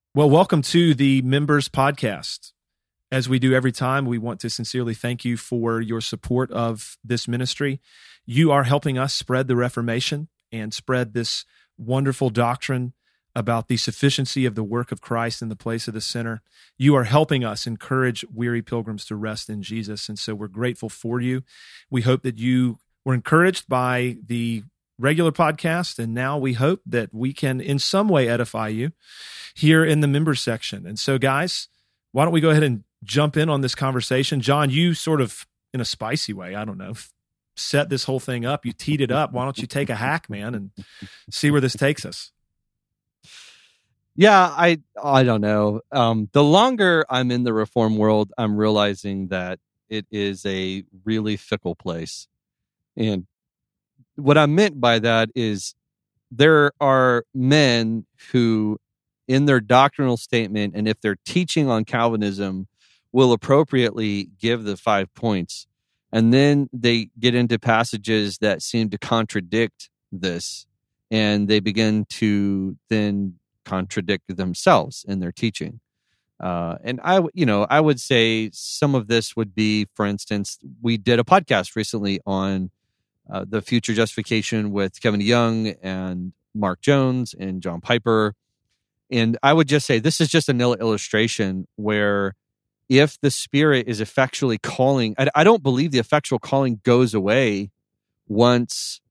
Well, welcome to the Members Podcast. As we do every time, we want to sincerely thank you for your support of this ministry. You are helping us spread the Reformation and spread this wonderful doctrine about the sufficiency of the work of Christ in the place of the sinner. You are helping us encourage weary pilgrims to rest in Jesus, and so we're grateful for you. We hope that you were encouraged by the regular podcast, and now we hope that we can in some way edify you here in the members section. And so, guys, why don't we go ahead and jump in on this conversation? John, you sort of, in a spicy way, I don't know, set this whole thing up. You teed it up. Why don't you take a hack, man, and see where this takes us? Yeah, I don't know. The longer I'm in the Reform world, I'm realizing that it is a really fickle place. And what I meant by that is there are men who, in their doctrinal statement, and if they're teaching on Calvinism, will appropriately give the 5 points. And then they get into passages that seem to contradict this, and they begin to then contradict themselves in their teaching. And I would say some of this would be, for instance, we did a podcast recently on the future justification with Kevin DeYoung and Mark Jones and John Piper. And I would just say this is just an illustration where if the Spirit is effectually calling, I don't believe the effectual calling goes away once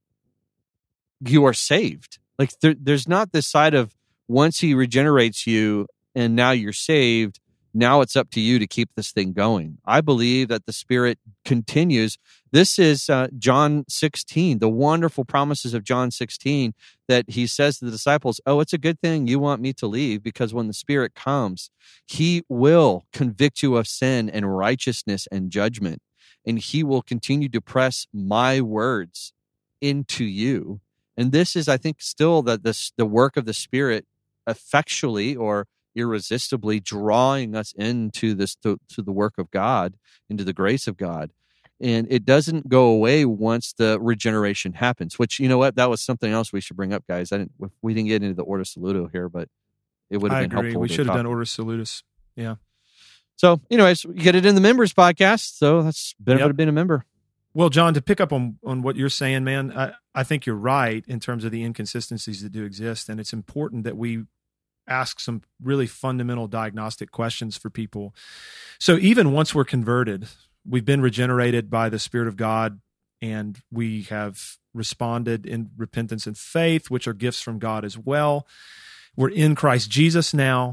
you are saved. Like there's not this side of once he regenerates you and now you're saved, now it's up to you to keep this thing going. I believe that the Spirit continues. This is John 16, the wonderful promises of John 16 that he says to the disciples, oh, it's a good thing you want me to leave because when the Spirit comes, he will convict you of sin and righteousness and judgment, and he will continue to press my words into you. And this is, I think, still the work of the Spirit effectually or irresistibly drawing us into this to the work of God, into the grace of God. And it doesn't go away once the regeneration happens, which, you know what, that was something else we should bring up, guys. We didn't get into the Ordo Saludo here, but it would have been helpful. We should have done Ordo Salutis. Yeah. So anyways, you get it in the members podcast. So that's benefit of being a member. Well, John, to pick up on what you're saying, man, I think you're right in terms of the inconsistencies that do exist. And it's important that we ask some really fundamental diagnostic questions for people. So even once we're converted, we've been regenerated by the Spirit of God, and we have responded in repentance and faith, which are gifts from God as well. We're in Christ Jesus now.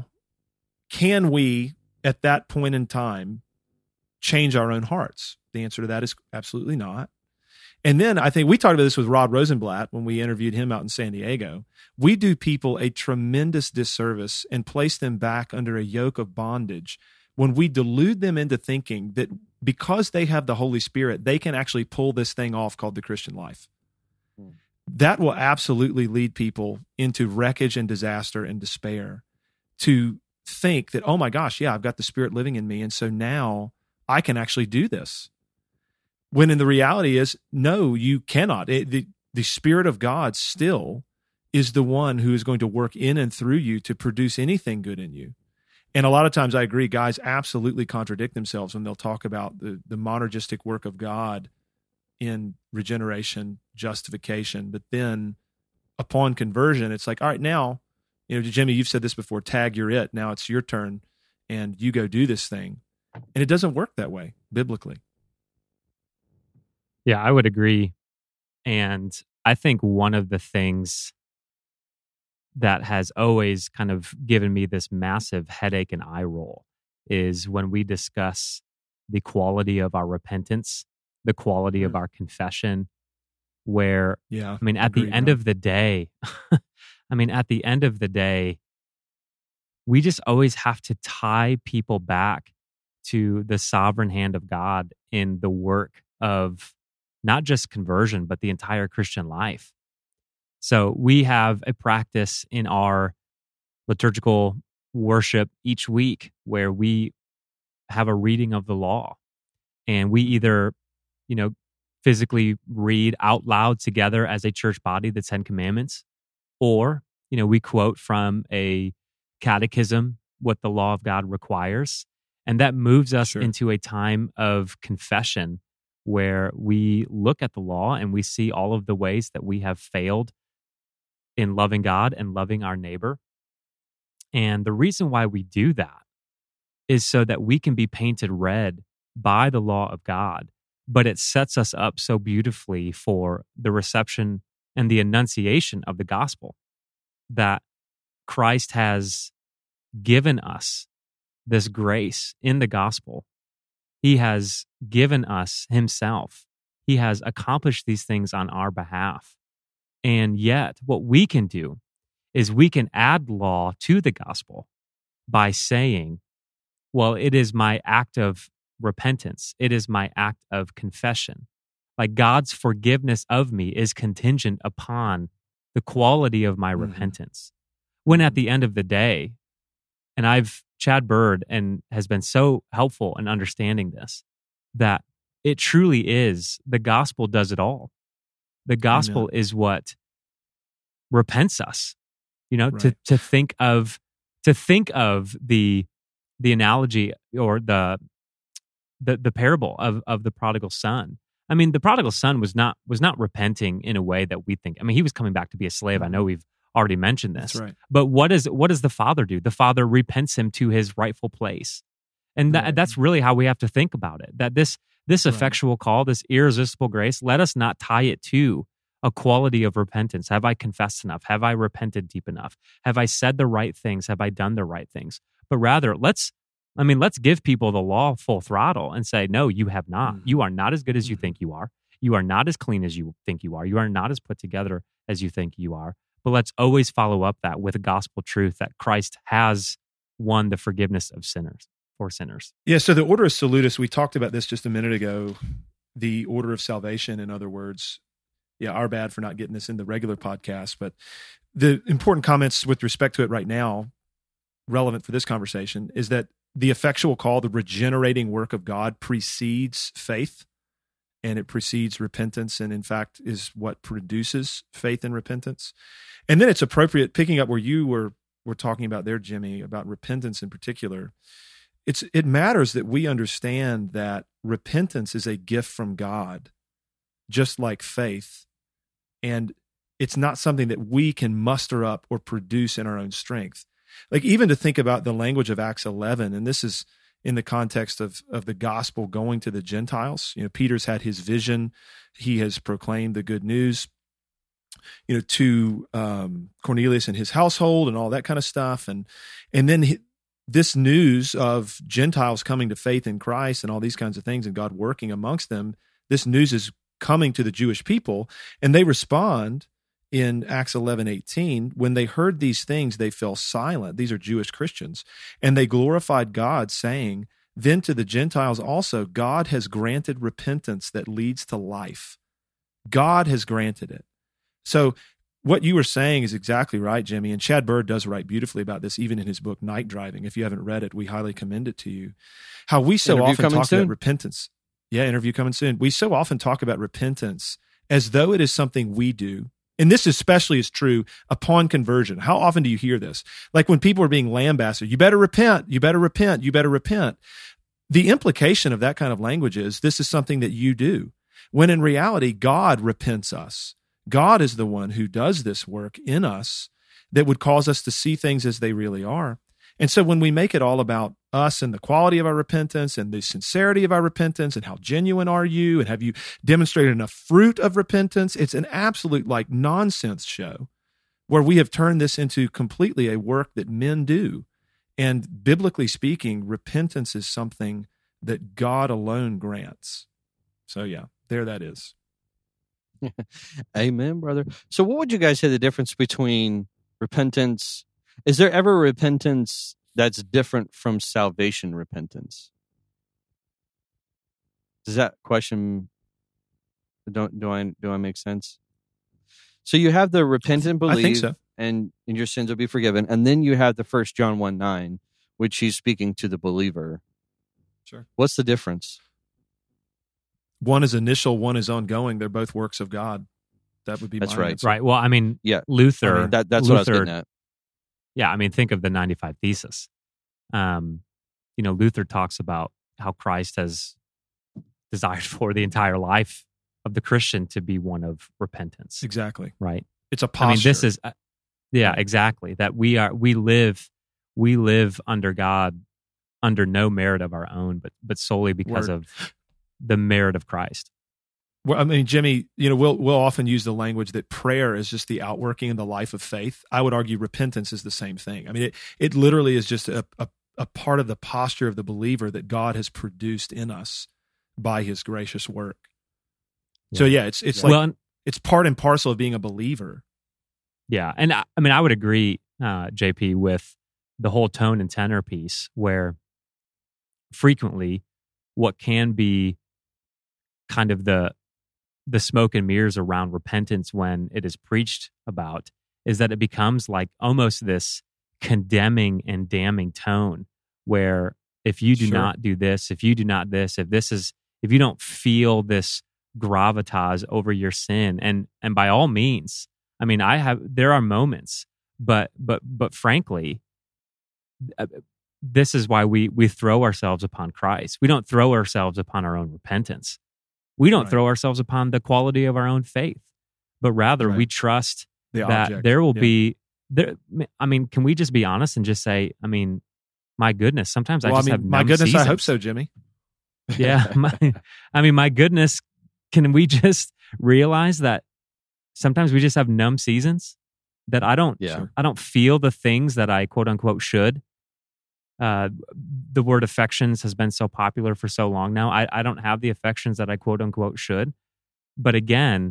Can we, at that point in time, change our own hearts? The answer to that is absolutely not. And then I think we talked about this with Rod Rosenblatt when we interviewed him out in San Diego. We do people a tremendous disservice and place them back under a yoke of bondage when we delude them into thinking that because they have the Holy Spirit, they can actually pull this thing off called the Christian life. That will absolutely lead people into wreckage and disaster and despair, to think that, oh my gosh, yeah, I've got the Spirit living in me, and so now I can actually do this. When in the reality is, no, you cannot. The Spirit of God still is the one who is going to work in and through you to produce anything good in you. And a lot of times I agree, guys absolutely contradict themselves when they'll talk about the monergistic work of God in regeneration, justification. But then upon conversion, it's like, all right, now, Jimmy, you've said this before, tag, you're it. Now it's your turn and you go do this thing. And it doesn't work that way biblically. Yeah, I would agree. And I think one of the things that has always kind of given me this massive headache and eye roll is when we discuss the quality of our repentance, the quality of our confession, where, at the end of the day, we just always have to tie people back to the sovereign hand of God in the work of not just conversion, but the entire Christian life. So we have a practice in our liturgical worship each week where we have a reading of the law, and we either, physically read out loud together as a church body the Ten Commandments, or, we quote from a catechism, what the law of God requires. And that moves us Sure. into a time of confession where we look at the law and we see all of the ways that we have failed in loving God and loving our neighbor. And the reason why we do that is so that we can be painted red by the law of God, but it sets us up so beautifully for the reception and the enunciation of the gospel, that Christ has given us this grace in the gospel. He has given us himself. He has accomplished these things on our behalf. And yet, what we can do is we can add law to the gospel by saying, well, it is my act of repentance. It is my act of confession. Like, God's forgiveness of me is contingent upon the quality of my repentance. When at the end of the day, and Chad Bird has been so helpful in understanding this, that it truly is, the gospel does it all. The gospel is what repents us. Right. To think of the analogy or the parable of the prodigal son. I mean, the prodigal son was not repenting in a way that we think. I mean, he was coming back to be a slave. I know we've already mentioned this. That's right. But what does the father do? The father repents him to his rightful place. And that's really how we have to think about it. That this effectual call, this irresistible grace, let us not tie it to a quality of repentance. Have I confessed enough? Have I repented deep enough? Have I said the right things? Have I done the right things? But rather, let's give people the law full throttle and say, no, you have not. You are not as good as you think you are. You are not as clean as you think you are. You are not as put together as you think you are. But let's always follow up that with a gospel truth that Christ has won the forgiveness of sinners for sinners. Yeah, so the order salutis, we talked about this just a minute ago, the order of salvation, in other words. Yeah, our bad for not getting this in the regular podcast, but the important comments with respect to it right now, relevant for this conversation, is that the effectual call, the regenerating work of God, precedes faith, and it precedes repentance, and in fact is what produces faith and repentance. And then it's appropriate, picking up where you were talking about there, Jimmy, about repentance in particular. It matters that we understand that repentance is a gift from God, just like faith, and it's not something that we can muster up or produce in our own strength. Like, even to think about the language of Acts 11, and this is in the context of the gospel going to the Gentiles. Peter's had his vision. He has proclaimed the good news, to Cornelius and his household and all that kind of stuff. And then this news of Gentiles coming to faith in Christ and all these kinds of things and God working amongst them, this news is coming to the Jewish people, and they respond in Acts 11:18, when they heard these things, they fell silent. These are Jewish Christians. And they glorified God, saying, then to the Gentiles also, God has granted repentance that leads to life. God has granted it. So what you were saying is exactly right, Jimmy. And Chad Bird does write beautifully about this, even in his book, Night Driving. If you haven't read it, we highly commend it to you. How we so often talk about repentance. Yeah, interview coming soon. We so often talk about repentance as though it is something we do. And this especially is true upon conversion. How often do you hear this? Like when people are being lambasted, you better repent, you better repent, you better repent. The implication of that kind of language is this is something that you do, when in reality, God repents us. God is the one who does this work in us that would cause us to see things as they really are. And so when we make it all about us and the quality of our repentance and the sincerity of our repentance and how genuine are you and have you demonstrated enough fruit of repentance, it's an absolute nonsense show where we have turned this into completely a work that men do. And biblically speaking, repentance is something that God alone grants. So yeah, there that is. Amen, brother. So what would you guys say the difference between repentance? Is there ever repentance that's different from salvation repentance? Does that question, do I make sense? So you have the repentant believe, I think so. and your sins will be forgiven. And then you have the 1 John 1:9, which he's speaking to the believer. Sure. What's the difference? One is initial, one is ongoing. They're both works of God. That would be That's my right. answer. Right. Well, I mean, Yeah. Luther. That's Luther, what I was getting at. Yeah, I mean, think of the 95 Thesis. Luther talks about how Christ has desired for the entire life of the Christian to be one of repentance. Exactly. Right. It's a posture. I mean, this is, exactly. That we live under God, under no merit of our own, but solely because of the merit of Christ. Well, I mean, Jimmy, we'll often use the language that prayer is just the outworking in the life of faith. I would argue repentance is the same thing. I mean, it literally is just a part of the posture of the believer that God has produced in us by His gracious work. Yeah. So it's like it's part and parcel of being a believer. Yeah, and I mean, I would agree, JP, with the whole tone and tenor piece, where frequently what can be kind of the smoke and mirrors around repentance when it is preached about is that it becomes like almost this condemning and damning tone where if you do not do this, if you do not this, if you don't feel this gravitas over your sin, and by all means, I mean, there are moments, but frankly, this is why we throw ourselves upon Christ. We don't throw ourselves upon our own repentance. We don't throw ourselves upon the quality of our own faith, but rather we trust that there will be there. I mean, can we just be honest and just say, I mean, my goodness, sometimes I have my goodness, seasons. I hope so, Jimmy. Yeah, my goodness, can we just realize that sometimes we just have numb seasons that I don't feel the things that I quote unquote should. The word affections has been so popular for so long now. I don't have the affections that I quote unquote should. But again,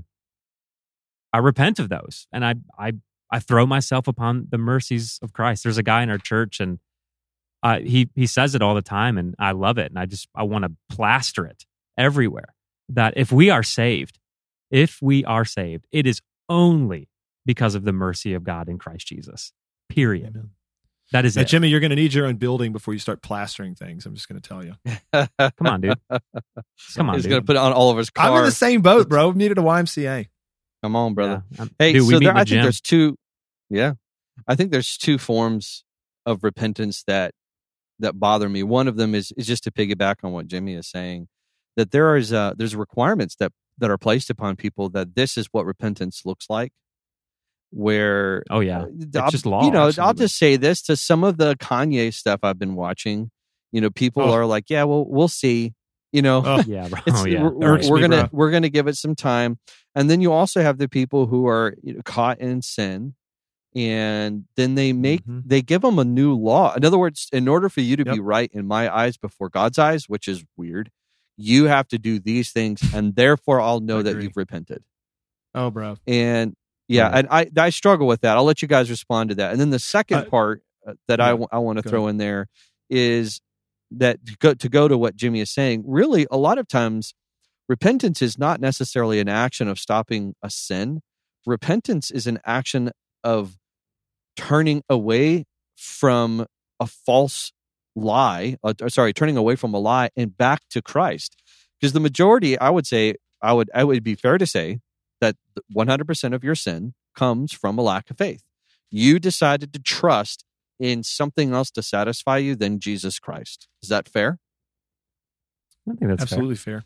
I repent of those and I throw myself upon the mercies of Christ. There's a guy in our church and he says it all the time and I love it. And I want to plaster it everywhere that if we are saved, it is only because of the mercy of God in Christ Jesus. Period. Amen. That is it. Jimmy, you're going to need your own building before you start plastering things. I'm just going to tell you. Come on, dude. Come on, He's dude. going to put it on all of his cars. I'm in the same boat, bro. Needed a YMCA. Come on, brother. Yeah. Hey, dude, so I think gym. there's two. Yeah, I think there's two forms of repentance that bother me. One of them is just to piggyback on what Jimmy is saying, that there's requirements that are placed upon people that this is what repentance looks like. Where it's just law. I'll just say this to some of the Kanye stuff I've been watching. People are like, yeah, well, we'll see. Yeah, bro. We're gonna give it some time, and then you also have the people who are caught in sin, and then they give them a new law. In other words, in order for you to be right in my eyes before God's eyes, which is weird, you have to do these things, and therefore I'll know that you've repented. Oh, bro. And and I struggle with that. I'll let you guys respond to that. And then the second part that I want to throw in there is that to go to what Jimmy is saying, really a lot of times repentance is not necessarily an action of stopping a sin. Repentance is an action of turning away from a false lie, turning away from a lie and back to Christ. Because the majority, I would say, I would be fair to say that 100% of your sin comes from a lack of faith. You decided to trust in something else to satisfy you than Jesus Christ. Is that fair? I think that's absolutely fair.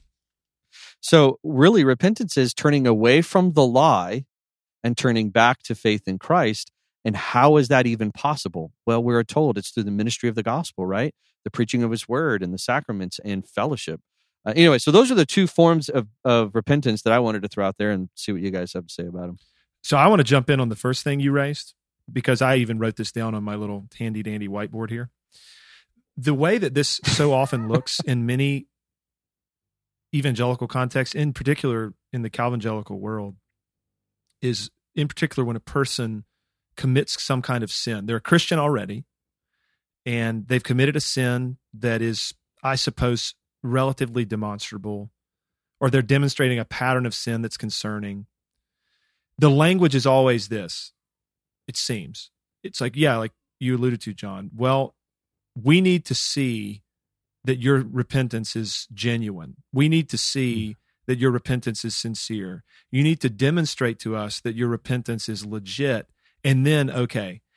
So really, repentance is turning away from the lie and turning back to faith in Christ. And how is that even possible? Well, we're told it's through the ministry of the gospel, right? The preaching of his word and the sacraments and fellowship. Anyway, so those are the two forms of repentance that I wanted to throw out there and see what you guys have to say about them. So I want to jump in on the first thing you raised, because I even wrote this down on my little handy-dandy whiteboard here. The way that this so often looks in many evangelical contexts, in particular in the Calvangelical world, is in particular when a person commits some kind of sin. They're a Christian already, and they've committed a sin that is, I suppose, relatively demonstrable, or they're demonstrating a pattern of sin that's concerning. The language is always this, it seems. It's like, like you alluded to, John. Well, we need to see that your repentance is genuine. We need to see that your repentance is sincere. You need to demonstrate to us that your repentance is legit. And then, okay,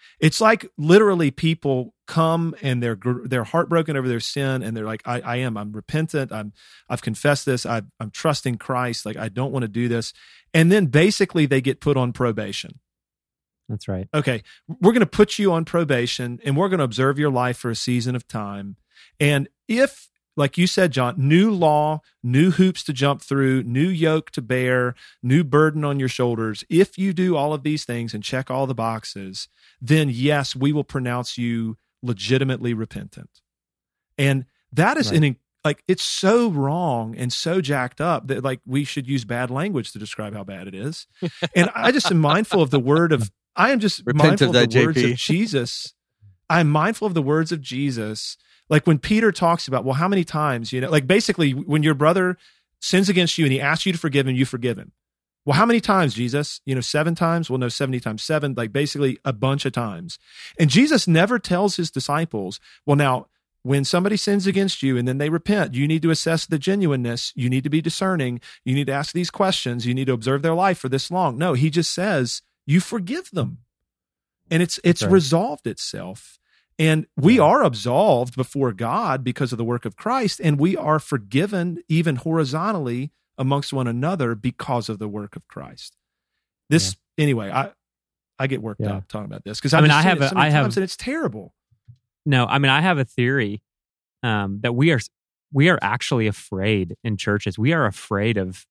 It's like literally people come and they're heartbroken over their sin, and they're like, I'm repentant. I've confessed this. I'm trusting Christ. Like, I don't want to do this. And then basically they get put on probation. That's right. Okay, we're going to put you on probation, and we're going to observe your life for a season of time. And if, like you said, John, new law, new hoops to jump through, new yoke to bear, new burden on your shoulders, if you do all of these things and check all the boxes, then yes, we will pronounce you legitimately repentant. And that is Right. it's so wrong and so jacked up that like we should use bad language to describe how bad it is. And I just am mindful of the word of, I am just Repent mindful of of that, the words JP. of Jesus. I'm mindful of the words of Jesus. Like when Peter talks about, well, how many times, like basically when your brother sins against you and he asks you to forgive him, you forgive him. Well, how many times, Jesus? 7 times? Well, no, 70 times 7, like basically a bunch of times. And Jesus never tells his disciples, well, now, when somebody sins against you and then they repent, you need to assess the genuineness. You need to be discerning. You need to ask these questions. You need to observe their life for this long. No, he just says, you forgive them. And it's right. resolved itself. And we are absolved before God because of the work of Christ, and we are forgiven even horizontally amongst one another because of the work of Christ. Anyway, I get worked up talking about this because I have it so many times, and it's terrible. No, I mean, I have a theory that we are actually afraid in churches. We are afraid of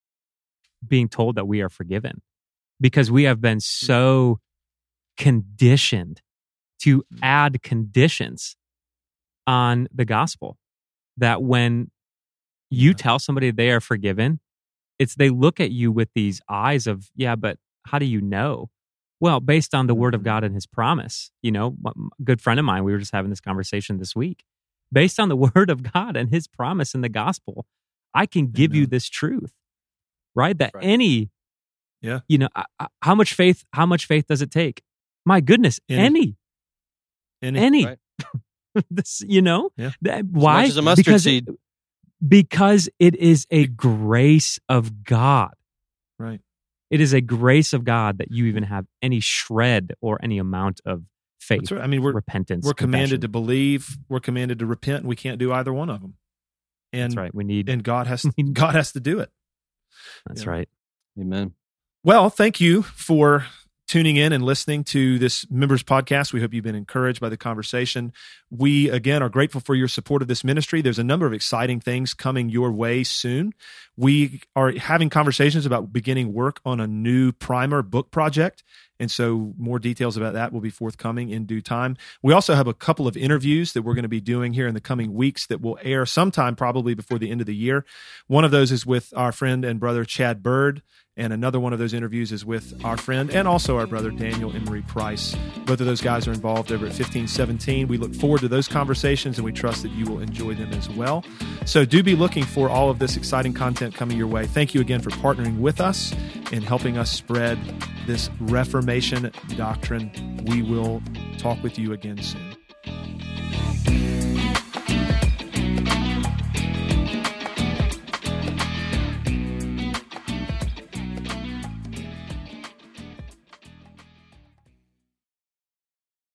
being told that we are forgiven because we have been so conditioned to add conditions on the gospel that when you tell somebody they are forgiven, they look at you with these eyes of, yeah, but how do you know? Well, based on the word of God and his promise. A good friend of mine, we were just having this conversation this week. Based on the word of God and his promise in the gospel, I can give you this truth, right? That any, how much faith does it take? My goodness, any. Right. This, As why? much as a mustard seed. Because it is a grace of God. Right. It is a grace of God that you even have any shred or any amount of faith. That's right. I mean, repentance. We're commanded to believe. We're commanded to repent. And we can't do either one of them. And that's right. and God has to do it. That's right. Amen. Well, thank you for tuning in and listening to this members podcast. We hope you've been encouraged by the conversation. We, again, are grateful for your support of this ministry. There's a number of exciting things coming your way soon. We are having conversations about beginning work on a new primer book project. And so more details about that will be forthcoming in due time. We also have a couple of interviews that we're going to be doing here in the coming weeks that will air sometime probably before the end of the year. One of those is with our friend and brother Chad Bird, and another one of those interviews is with our friend and also our brother Daniel Emery Price. Both of those guys are involved over at 1517. We look forward to those conversations, and we trust that you will enjoy them as well. So do be looking for all of this exciting content coming your way. Thank you again for partnering with us and helping us spread this Reformation doctrine. We will talk with you again soon.